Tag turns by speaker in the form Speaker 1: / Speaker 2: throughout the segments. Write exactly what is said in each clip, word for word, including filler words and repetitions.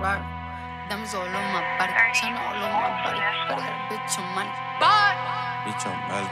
Speaker 1: Ferrari. Diamonds all over my body, China all over my body. But I got a bitch on money. Bye.
Speaker 2: Bitch on Molly.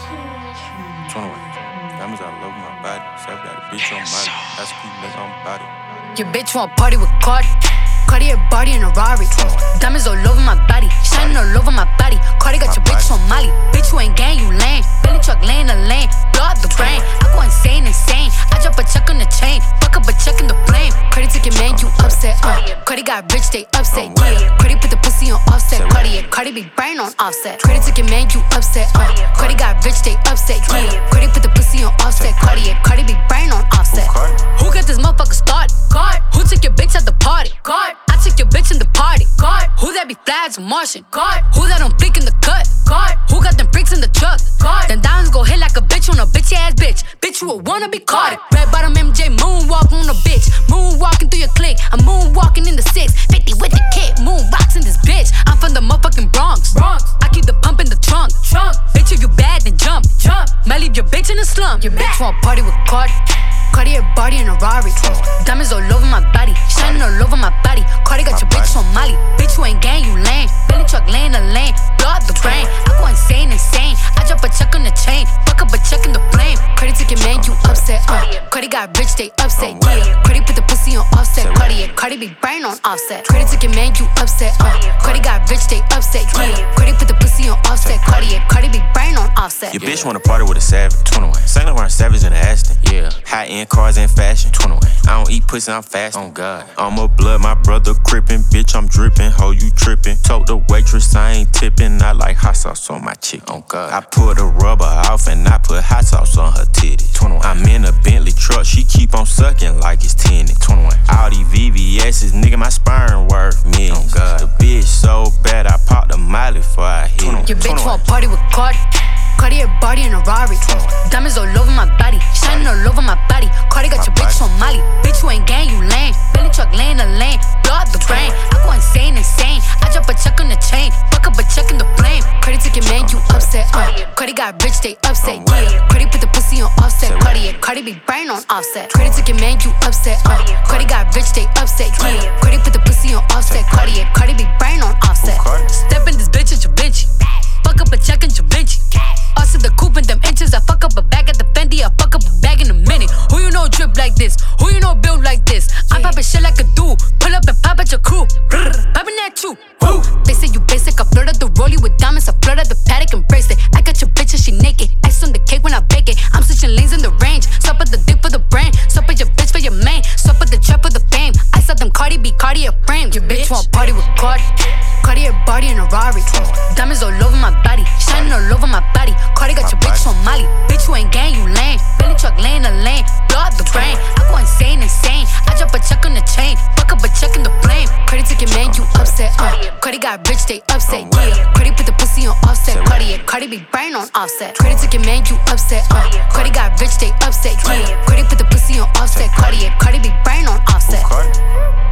Speaker 2: twenty-one. Diamonds all over my body. Self got a bitch on Molly. That's cool, nigga on body.
Speaker 1: Your bitch want party with Cardi. Cardi a body in a Rari. Diamonds all over my body, shining all over my body. Cardi got your bitch on Molly. Bitch, you ain't gang, you lame. Billy truck laying the lane, blow out the brain. I go insane, insane. I drop a check on the chain, fuck up a check in the flame. Cardi took your man, you upset. Uh, Cardi got rich, they upset. Yeah, Cardi put the pussy on offset. Cardi, yeah, Cardi be brain on offset. Cardi took your man, you upset. Uh, Cardi got rich, they upset. Yeah, Cardi put the pussy on offset. Cardi, yeah, Cardi be brain on offset. Who got this motherfucker started? God. Who took your bitch at the party? God. I took your bitch in the party. God. Who that be flags and Martian? God. Who that don't flick in the cut? God. Who got them freaks in the truck? God. Then diamonds go hit like a bitch on a bitch ass bitch. Bitch, you a wanna be caught. Red bottom M J moonwalk on a bitch. Moonwalking through your clique. I'm moonwalking in the six fifty with the kid. Moon rocks in this bitch. I'm from the motherfucking Bronx. Bronx. I keep the pump in the trunk. Trunk. Bitch, if you bad, then jump. Jump. Might leave your bitch in the slum. Your bitch want party with Cardi. Cardi a body in a Rari. Diamonds all over my body, shining all over my body. Cardi got your bitch on Molly. Bitch, you ain't gang, you lame. Billy truck laying the lane, blow out the brain. I go insane, insane. I drop a check on the chain, fuck up a check in the flame. Cardi took your man, you upset. Uh, Cardi got rich, they upset. Yeah, Cardi put the pussy on offset. Cardi, yeah, Cardi be brain on offset. Cardi took your man, you upset. Uh, Cardi got rich, they upset. Yeah, Cardi put the pussy on offset. Cardi, yeah, Cardi be brain on offset.
Speaker 2: Your bitch wanna party with a savage. twenty-one. Saint Laurent Savage in the Aston. Yeah. High end cars and fashion. twenty-one. I don't eat pussy, I'm fast. On God. I'm a blood, my brother crippin'. Bitch, I'm drippin'. Ho, you trippin'. Told the waitress I ain't tippin'. I like hot sauce on my chicken. On God. I pull the rubber off and I put hot sauce on her titty. twenty-one. I'm in a Bentley truck. She keep on sucking like it's tinny. twenty-one. All these V V S's, nigga, my sperm worth millions. On God. The bitch so bad, I popped a Molly before I hit it.
Speaker 1: Your bitch want party with Cardi. Cardi a body in a Rari. Diamonds all over my body, shining all over my body. Cardi got your bitch on Molly. Bitch, you ain't gang, you lame. Billy truck laying the lane, blow out the brain. I go insane, insane. I drop a check on the chain, fuck up a check in the flame. Cardi took your man, you upset. Uh, Cardi got rich, they upset. Yeah, Cardi put the pussy on offset. Cardi, yeah, Cardi be brain on offset. Cardi took your man, you upset. Uh, Cardi got rich, they upset. Yeah, Cardi put the pussy on offset. Cardi, yeah, Cardi be brain on offset. Step in this bitch at your bitch. Fuck up a check in your bitch. Us in the coupe in them inches. I fuck up a bag at the Fendi. I fuck up a bag in a minute. Who you know drip like this? Who you know build like this? I'm poppin' shit like a dude. Pull up and pop at your crew. Poppin' at you. Woo. They say you basic. I flooded the rollie with diamonds. I flooded the paddock and bracelet. I got your bitch and she naked. Ice on the cake when I bake it. I'm switching lanes in the range. Stop at the dick for the brain. Stop at your bitch for your main. Stop at the trap for the fame. I saw them Cardi B, Cardi a frame. Your bitch want party with Cardi. Cardi a body in a Rari. Diamonds all over my body, shining all over my body. Cardi got your bitch on Molly. Bitch, you ain't gang, you lame. Billy truck laying the lane, blow out the brain. I go insane, insane. I drop a check on the chain, fuck up a check in the flame. Cardi took your man, you upset. Uh, Cardi got rich, they upset. Yeah, Cardi put the pussy on offset. Cardi, yeah, Cardi be brain on offset. Cardi took your man, you upset. Uh, Cardi got rich, they upset. Yeah, Cardi put the pussy on offset. Cardi, yeah, Cardi be brain on offset.